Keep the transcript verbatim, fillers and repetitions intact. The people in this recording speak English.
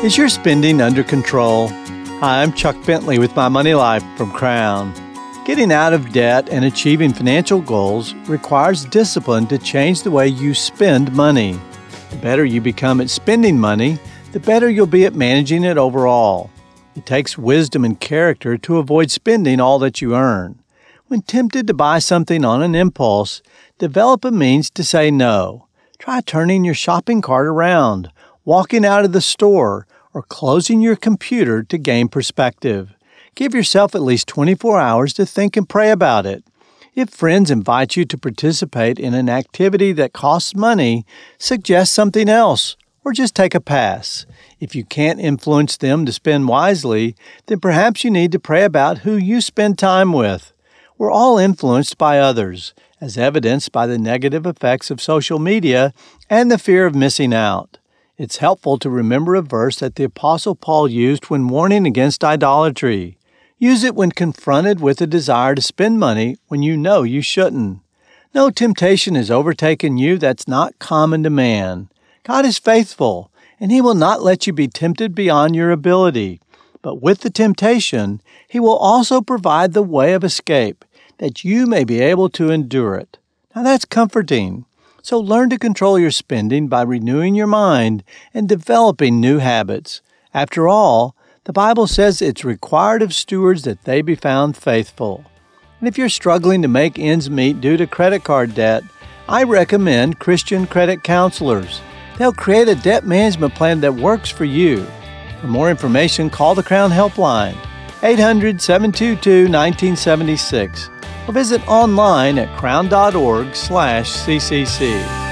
Is your spending under control? Hi, I'm Chuck Bentley with My Money Life from Crown. Getting out of debt and achieving financial goals requires discipline to change the way you spend money. The better you become at spending money, the better you'll be at managing it overall. It takes wisdom and character to avoid spending all that you earn. When tempted to buy something on an impulse, develop a means to say no. Try turning your shopping cart around, walking out of the store, or closing your computer to gain perspective. Give yourself at least twenty-four hours to think and pray about it. If friends invite you to participate in an activity that costs money, suggest something else, or just take a pass. If you can't influence them to spend wisely, then perhaps you need to pray about who you spend time with. We're all influenced by others, as evidenced by the negative effects of social media and the fear of missing out. It's helpful to remember a verse that the Apostle Paul used when warning against idolatry. Use it when confronted with a desire to spend money when you know you shouldn't. No temptation has overtaken you that's not common to man. God is faithful, and He will not let you be tempted beyond your ability. But with the temptation, He will also provide the way of escape, that you may be able to endure it. Now that's comforting. So learn to control your spending by renewing your mind and developing new habits. After all, the Bible says it's required of stewards that they be found faithful. And if you're struggling to make ends meet due to credit card debt, I recommend Christian Credit Counselors. They'll create a debt management plan that works for you. For more information, call the Crown Helpline, eight hundred, seven two two, one nine seven six, or visit online at crown dot org slash C C C.